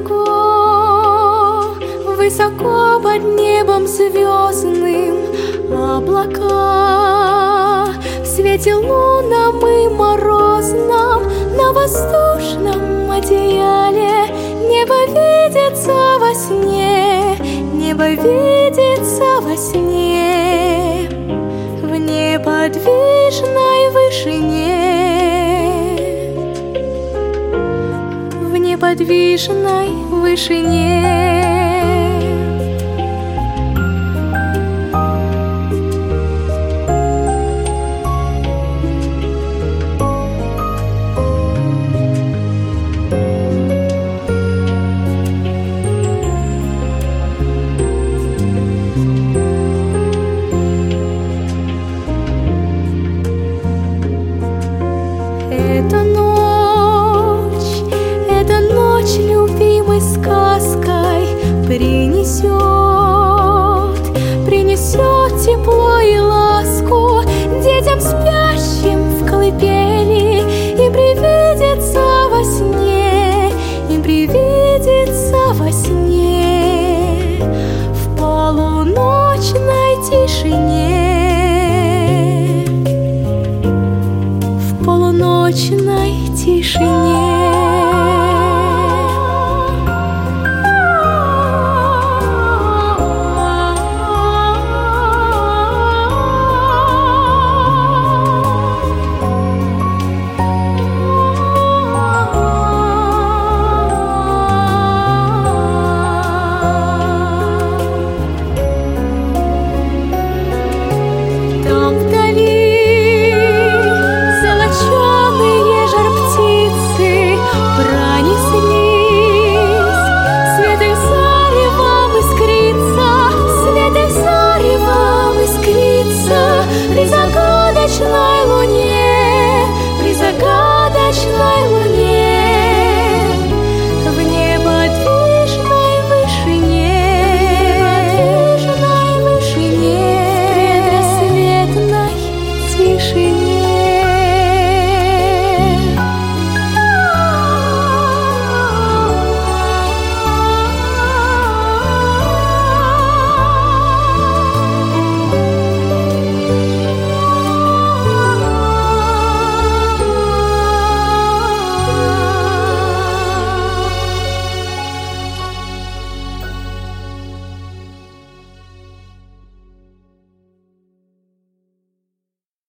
высоко, высоко под небом звездным облака. В свете лунном и морозном на воздушном одеяле небо видится во сне, небо видится во сне в неподвижной вышине, в неподвижной вышине. Эта ночь любимой сказкой принесет тепло и ласку детям, спящим в колыбели, и привидится во сне, и привидится во сне в полуночной тишине.